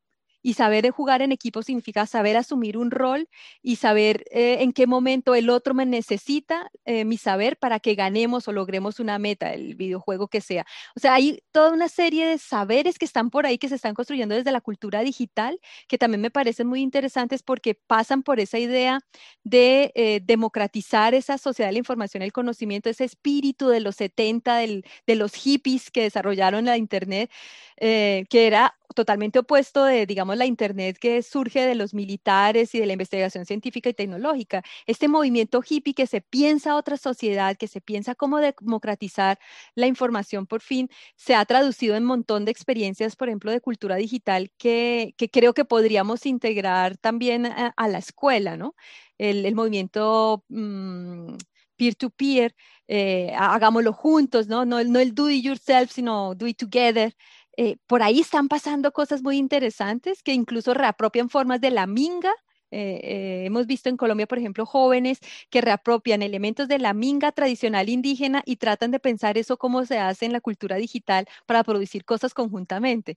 Y saber jugar en equipo significa saber asumir un rol y saber eh, en qué momento el otro me necesita eh, mi saber para que ganemos o logremos una meta, el videojuego que sea. O sea, hay toda una serie de saberes que están por ahí, que se están construyendo desde la cultura digital, que también me parecen muy interesantes porque pasan por esa idea de eh, democratizar esa sociedad de la información y el conocimiento, ese espíritu de los setenta, del, de los hippies que desarrollaron la Internet, eh, que era totalmente opuesto de, digamos, la Internet que surge de los militares y de la investigación científica y tecnológica. Este movimiento hippie que se piensa otra sociedad, que se piensa cómo democratizar la información por fin, se ha traducido en un montón de experiencias, por ejemplo, de cultura digital que, que creo que podríamos integrar también a, a la escuela, ¿no? El, el movimiento mm, peer-to-peer, eh, hagámoslo juntos, ¿no? No, no el do it yourself, sino do it together. Eh, por ahí están pasando cosas muy interesantes que incluso reapropian formas de la minga. Eh, eh, hemos visto en Colombia, por ejemplo, jóvenes que reapropian elementos de la minga tradicional indígena y tratan de pensar eso cómo se hace en la cultura digital para producir cosas conjuntamente.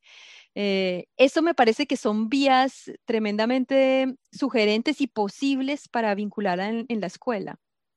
Eh, eso me parece que son vías tremendamente sugerentes y posibles para vincular en, en la escuela.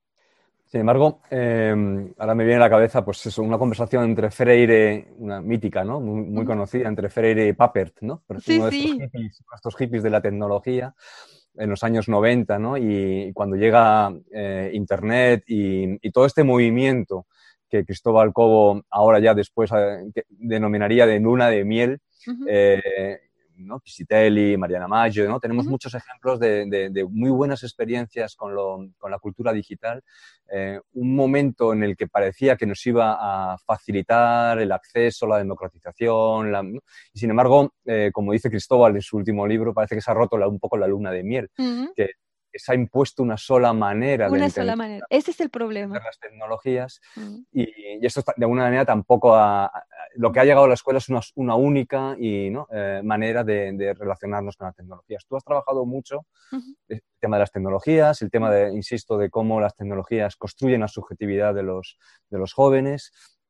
Sin embargo, eh, ahora me viene a la cabeza, pues eso, una conversación entre Freire, una mítica, ¿no? Muy, muy Ujú. conocida, entre Freire y Papert, ¿no? Sí, Uno de estos sí. hippies, estos hippies de la tecnología en los años noventa, ¿no? Y, y cuando llega eh, Internet y, y todo este movimiento que Cristóbal Cobo ahora ya después eh, que denominaría de luna de miel, Ujú, eh, ¿no? Pisitelli, Mariana Maggio, ¿no? Tenemos ujú, muchos ejemplos de, de, de muy buenas experiencias con, lo, con la cultura digital. Eh, un momento en el que parecía que nos iba a facilitar el acceso, la democratización, la, ¿no? Y sin embargo, eh, como dice Cristóbal en su último libro, parece que se ha roto la, un poco la luna de miel, ujú. que, que se ha impuesto una sola manera de Una sola entender manera. Ese es el entender problema. las tecnologías Mm, y, y esto de alguna manera tampoco ha, lo que ha llegado a la escuela es una, una única y, ¿no? eh, manera de, de, relacionarnos con las tecnologías. Tú has trabajado mucho ujú, el tema de las tecnologías, el tema ujú. de, insisto, de cómo las tecnologías construyen la subjetividad de los, de los jóvenes.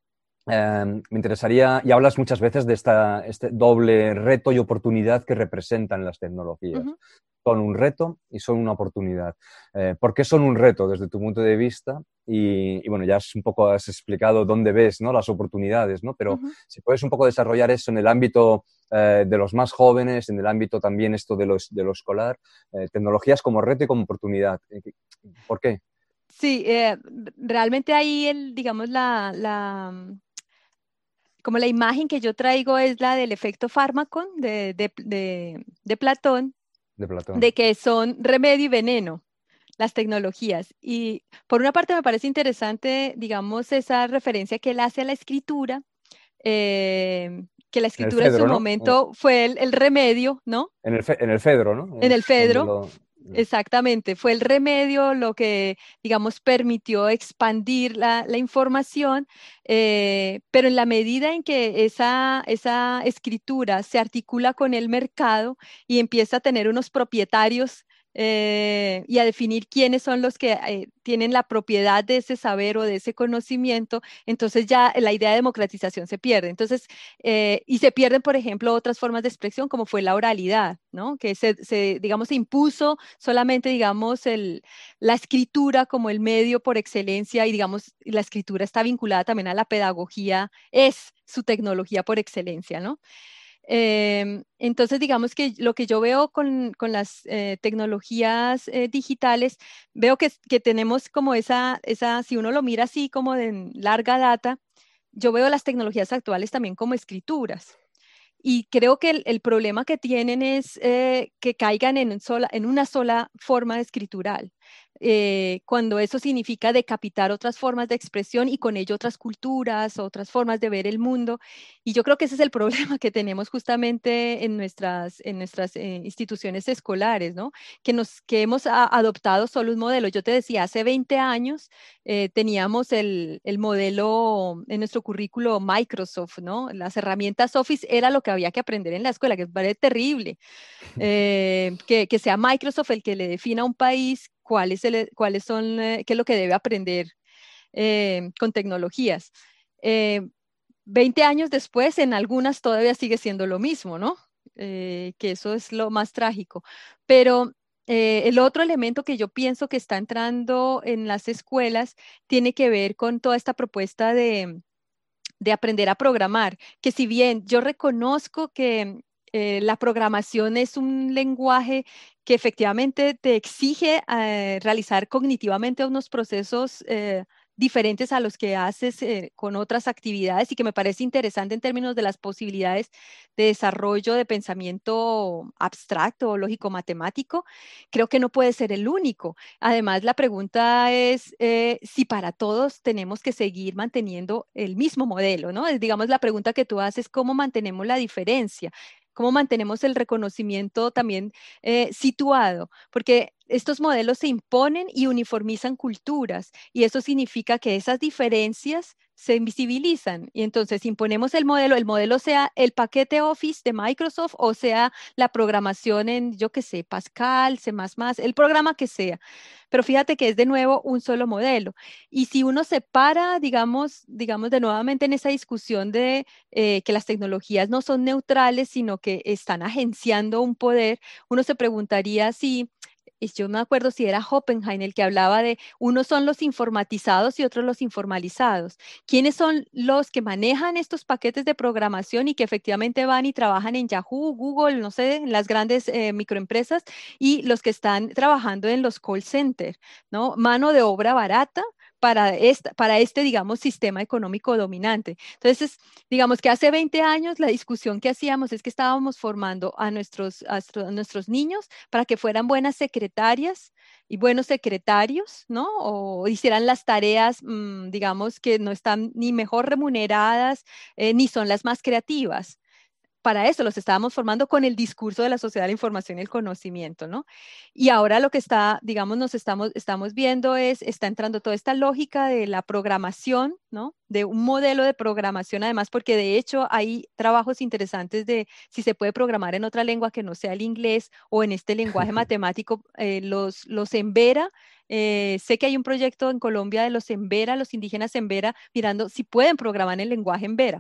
Eh, me interesaría, y hablas muchas veces de esta, este doble reto y oportunidad que representan las tecnologías. Ujú, Son un reto y son una oportunidad. Eh, ¿Por qué son un reto desde tu punto de vista? Y, y, bueno, ya has un poco has explicado dónde ves, ¿no? Las oportunidades, ¿no? Pero ujú. si puedes un poco desarrollar eso en el ámbito eh, de los más jóvenes, en el ámbito también esto de, los, de lo escolar, eh, tecnologías como reto y como oportunidad. ¿Por qué? Sí, eh, realmente ahí el, digamos, la, la, mm, como la imagen que yo traigo es la del efecto fármaco de, de, de, de Platón, De Platón. de que son remedio y veneno las tecnologías. Y por una parte me parece interesante, digamos, esa referencia que él hace a la escritura, eh, que la En el escritura en su Fedro, ¿no? momento fue el, el remedio, ¿no? En el, fe, en el Fedro, ¿no? En el Es donde Fedro, lo... exactamente, fue el remedio lo que, digamos, permitió expandir la, la información, eh, pero en la medida en que esa, esa escritura se articula con el mercado y empieza a tener unos propietarios eh, y a definir quiénes son los que eh, tienen la propiedad de ese saber o de ese conocimiento, entonces ya la idea de democratización se pierde. Entonces, eh, y se pierden, por ejemplo, otras formas de expresión como fue la oralidad, ¿no? Que se, se, digamos, se impuso solamente, digamos, el, la escritura como el medio por excelencia y, digamos, la escritura está vinculada también a la pedagogía, es su tecnología por excelencia, ¿no? Em, entonces, digamos que lo que yo veo con, con las eh, tecnologías eh, digitales, veo que, que tenemos como esa, esa, si uno lo mira así como de larga data, yo veo las tecnologías actuales también como escrituras. Y creo que el, el problema que tienen es eh, que caigan en, un sola, en una sola forma escritural, eh, cuando eso significa decapitar otras formas de expresión y con ello otras culturas, otras formas de ver el mundo. Y yo creo que ese es el problema que tenemos justamente en nuestras, en nuestras eh, instituciones escolares, ¿no? Que, nos, que hemos a, adoptado solo un modelo. Yo te decía, hace veinte años eh, teníamos el, el modelo en nuestro currículo Microsoft, ¿no? Las herramientas Office era lo que había que aprender en la escuela, que me parece terrible. Eh, que, que sea Microsoft el que le defina a un país cuáles, el- cuáles son, eh, qué es lo que debe aprender eh, con tecnologías. Eh, veinte años después, en algunas todavía sigue siendo lo mismo, ¿no? eh, que eso es lo más trágico. Pero eh, el otro elemento que yo pienso que está entrando en las escuelas tiene que ver con toda esta propuesta de, de aprender a programar, que si bien yo reconozco que eh, la programación es un lenguaje que efectivamente te exige eh, realizar cognitivamente unos procesos eh, diferentes a los que haces eh, con otras actividades y que me parece interesante en términos de las posibilidades de desarrollo de pensamiento abstracto o lógico-matemático, creo que no puede ser el único. Además, la pregunta es eh, si para todos tenemos que seguir manteniendo el mismo modelo, ¿no? Es, digamos, la pregunta que tú haces, ¿cómo mantenemos la diferencia? ¿Cómo mantenemos el reconocimiento también eh, situado? Porque estos modelos se imponen y uniformizan culturas y eso significa que esas diferencias se invisibilizan. Y entonces imponemos el modelo, el modelo sea el paquete Office de Microsoft o sea la programación en, yo qué sé, Pascal, C++, el programa que sea. Pero fíjate que es de nuevo un solo modelo. Y si uno se para, digamos, digamos de nuevamente en esa discusión de eh, que las tecnologías no son neutrales, sino que están agenciando un poder, uno se preguntaría si y yo me acuerdo si era Oppenheim el que hablaba de unos son los informatizados y otros los informalizados. ¿Quiénes son los que manejan estos paquetes de programación y que efectivamente van y trabajan en Yahoo, Google, no sé, en las grandes eh, microempresas y los que están trabajando en los call centers, ¿no? Mano de obra barata para, esta, para este, digamos, sistema económico dominante. Entonces, digamos que hace veinte años la discusión que hacíamos es que estábamos formando a nuestros, a nuestros niños para que fueran buenas secretarias y buenos secretarios, ¿no? O hicieran las tareas, mmm, digamos, que no están ni mejor remuneradas, eh, ni son las más creativas. Para eso los estábamos formando con el discurso de la sociedad de la información y el conocimiento, ¿no? Y ahora lo que está, digamos, nos estamos, estamos viendo es, está entrando toda esta lógica de la programación, ¿no? De un modelo de programación, además, porque de hecho hay trabajos interesantes de si se puede programar en otra lengua que no sea el inglés o en este lenguaje matemático, eh, los, los Embera. Eh, sé que hay un proyecto en Colombia de los Embera, los indígenas Embera, mirando si pueden programar en el lenguaje Embera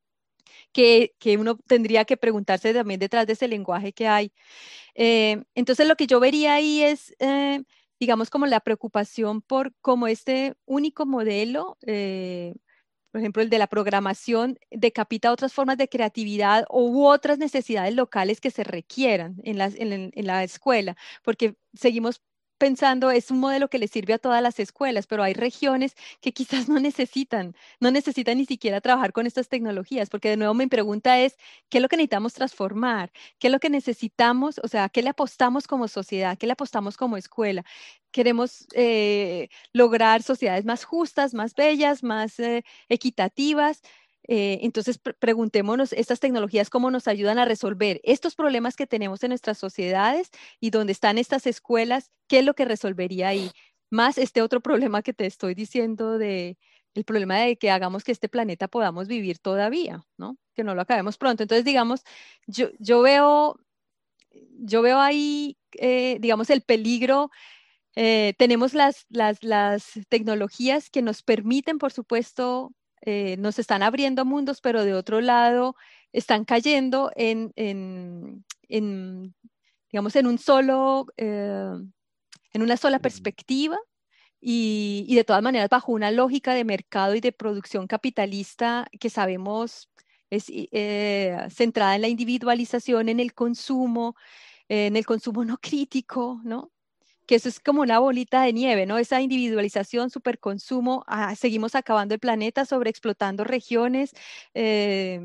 que, que uno tendría que preguntarse también detrás de ese lenguaje que hay. Eh, entonces, lo que yo vería ahí es, eh, digamos, como la preocupación por cómo este único modelo, eh, por ejemplo, el de la programación, decapita otras formas de creatividad u otras necesidades locales que se requieran en la, en, en la escuela, porque seguimos pensando, es un modelo que le sirve a todas las escuelas, pero hay regiones que quizás no necesitan, no necesitan ni siquiera trabajar con estas tecnologías, porque de nuevo mi pregunta es, ¿qué es lo que necesitamos transformar? ¿Qué es lo que necesitamos? O sea, ¿qué le apostamos como sociedad? ¿Qué le apostamos como escuela? Queremos eh, lograr sociedades más justas, más bellas, más eh, equitativas. Eh, entonces, pre- preguntémonos, estas tecnologías, ¿cómo nos ayudan a resolver estos problemas que tenemos en nuestras sociedades y dónde están estas escuelas? ¿Qué es lo que resolvería ahí? Más este otro problema que te estoy diciendo de el problema de que hagamos que este planeta podamos vivir todavía, ¿no? Que no lo acabemos pronto. Entonces, digamos, yo, yo veo, yo veo ahí, eh, digamos, el peligro eh, tenemos las, las, las tecnologías que nos permiten, por supuesto, eh, nos están abriendo mundos, pero de otro lado están cayendo en, en, en, digamos, en un solo, eh, en una sola perspectiva y, y de todas maneras bajo una lógica de mercado y de producción capitalista que sabemos es eh, centrada en la individualización, en el consumo, en el consumo no crítico, ¿no? Que eso es como una bolita de nieve, ¿no? Esa individualización, superconsumo, ah, seguimos acabando el planeta, sobreexplotando regiones, eh,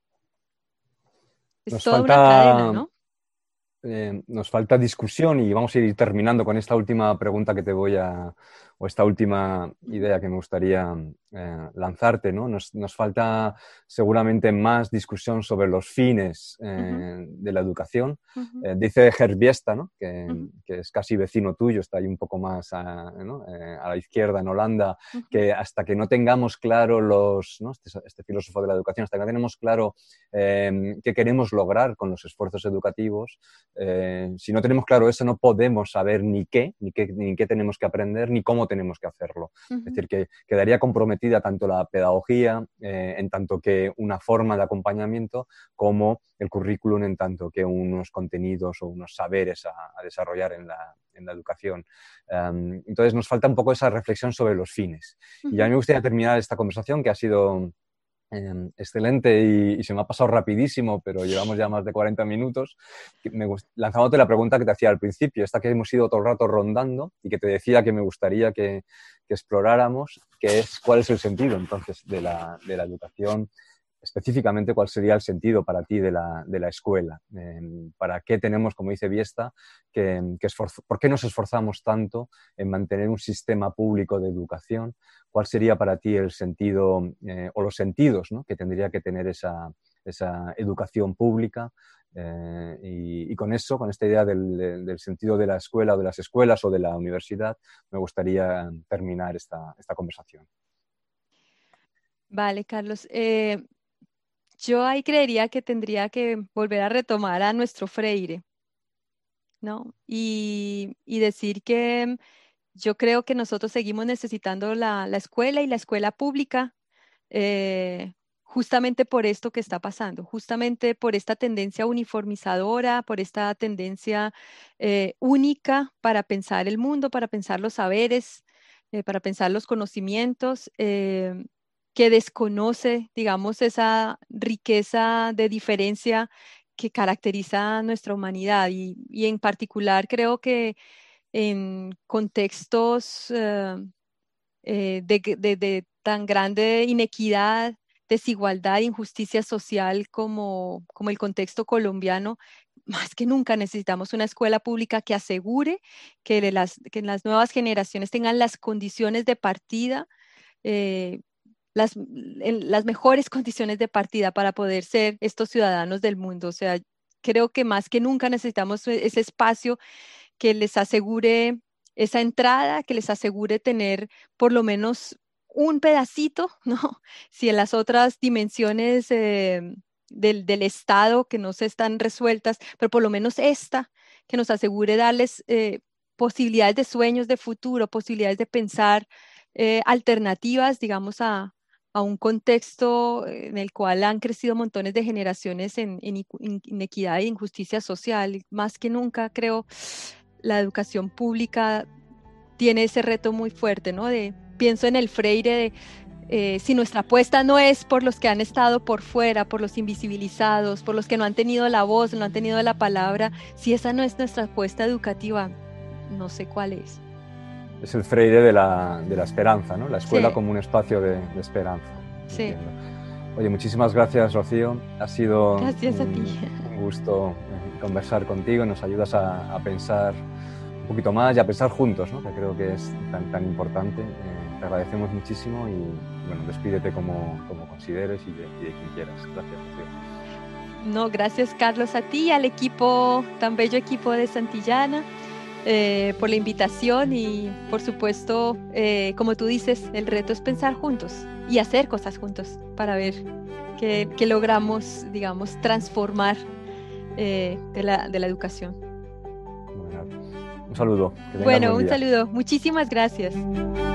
es Nos toda una cadena, falta ¿no? eh, nos falta discusión y vamos a ir terminando con esta última pregunta que te voy a, o esta última Ujú, idea que me gustaría eh, lanzarte, ¿no? Nos, nos, falta seguramente más discusión sobre los fines ujú, eh, de la educación. ujú, Eh, dice Herbiesta, ¿no? que, ujú, que, es casi vecino tuyo, está ahí un poco más a, ¿no? eh, a la izquierda en Holanda, ujú. que hasta que no tengamos claro los, ¿no? este, este filósofo de la educación, hasta que no tenemos claro eh, qué queremos lograr con los esfuerzos educativos, eh, si no tenemos claro eso, no podemos saber ni qué, ni qué, ni qué tenemos que aprender, ni cómo tenemos que hacerlo. Uh-huh. Es decir, que quedaría comprometida tanto la pedagogía, eh, en tanto que una forma de acompañamiento, como el currículum en tanto que unos contenidos o unos saberes a, a desarrollar en la, en la educación. Um, entonces nos falta un poco esa reflexión sobre los fines. Uh-huh. Y a mí me gustaría terminar esta conversación, que ha sido eh, excelente y, y se me ha pasado rapidísimo, pero llevamos ya más de cuarenta minutos, me gust- lanzándote la pregunta que te hacía al principio, esta que hemos ido todo el rato rondando y que te decía que me gustaría que, que exploráramos, que es cuál es el sentido entonces de la, de la educación. Específicamente, ¿cuál sería el sentido para ti de la, de la escuela? Eh, ¿Para qué tenemos, como dice Biesta, que, que esforz- ¿por qué nos esforzamos tanto en mantener un sistema público de educación? ¿Cuál sería para ti el sentido eh, o los sentidos, ¿no?, que tendría que tener esa, esa educación pública? Eh, y, y con eso, con esta idea del, del, del sentido de la escuela o de las escuelas o de la universidad, me gustaría terminar esta, esta conversación. Vale, Carlos. Eh... Yo ahí creería que tendría que volver a retomar a nuestro Freire, ¿no? Y, y decir que yo creo que nosotros seguimos necesitando la, la escuela y la escuela pública, eh, justamente por esto que está pasando, justamente por esta tendencia uniformizadora, por esta tendencia eh, única para pensar el mundo, para pensar los saberes, eh, para pensar los conocimientos. Eh, que desconoce, digamos, esa riqueza de diferencia que caracteriza a nuestra humanidad. Y, y en particular creo que en contextos eh, eh, de, de- de tan grande inequidad, desigualdad, injusticia social como, como el contexto colombiano, más que nunca necesitamos una escuela pública que asegure que las, que las nuevas generaciones tengan las condiciones de partida, eh, las, en las mejores condiciones de partida para poder ser estos ciudadanos del mundo. O sea, creo que más que nunca necesitamos e- ese espacio que les asegure esa entrada, que les asegure tener por lo menos un pedacito, ¿no? Si en las otras dimensiones eh, del, del Estado que no se están resueltas, pero por lo menos esta, que nos asegure darles eh, posibilidades de sueños de futuro, posibilidades de pensar eh, alternativas, digamos, a, a un contexto en el cual han crecido montones de generaciones en, en icu- in- inequidad e injusticia social. Y más que nunca, creo, la educación pública tiene ese reto muy fuerte, ¿no? De, pienso en el Freire de eh, si nuestra apuesta no es por los que han estado por fuera, por los invisibilizados, por los que no han tenido la voz, no han tenido la palabra, si esa no es nuestra apuesta educativa, no sé cuál es. Es el Freire de la, de la esperanza, ¿no? La escuela Sí, como un espacio de, de esperanza. sí. Entiendo. Oye, muchísimas gracias, Rocío. Ha sido Gracias a ti. un, un gusto eh, conversar contigo. Nos ayudas a, a pensar un poquito más y a pensar juntos, ¿no?, que creo que es tan, tan importante. Eh, te agradecemos muchísimo y, bueno, despídete como, como consideres y de, y de quien quieras. Gracias, Rocío. No, gracias, Carlos, a ti y al equipo, tan bello equipo de Santillana. Eh, por la invitación y por supuesto, eh, como tú dices, el reto es pensar juntos y hacer cosas juntos para ver qué, qué logramos, digamos, transformar eh, de la, de la educación. Bueno, un saludo. Que tengas Bueno, buen un día. saludo. Muchísimas gracias.